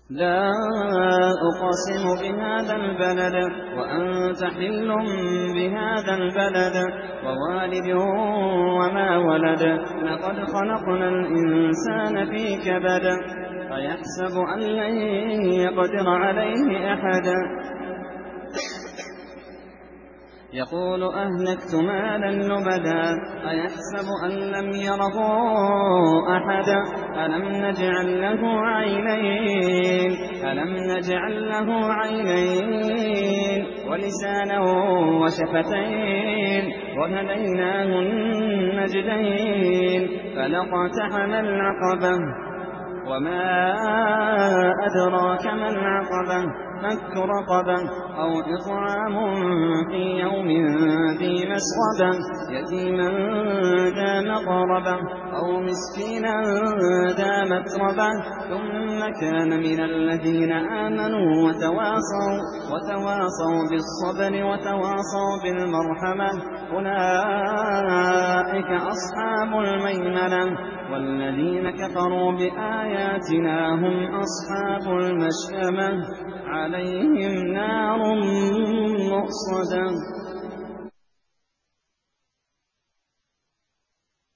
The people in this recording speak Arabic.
لا أقسم بهذا البلد وأنت حل بهذا البلد ووالد وما ولد لقد خلقنا الإنسان في كبد أيحسب أن لن يقدر عليه أحد يقول أهلكت مالا لبدا أيحسب أن لم يره أحد ألم نجعل له عينين ولسانا وشفتين وهديناه النجدين فلاقتحم العقبة وما أدراك ما العقبة فك رقبة أو إطعام في يوم ذي مسغبة يتيما ذا مقربة أو مسكينا ذا متربة ثم كان من الذين آمنوا وتواصوا بالصبر وتواصوا بالمرحمة أولئك أصحاب الميمنة والذين كفروا بآياتنا هم أصحاب المشأمة عليهم نار مؤصدة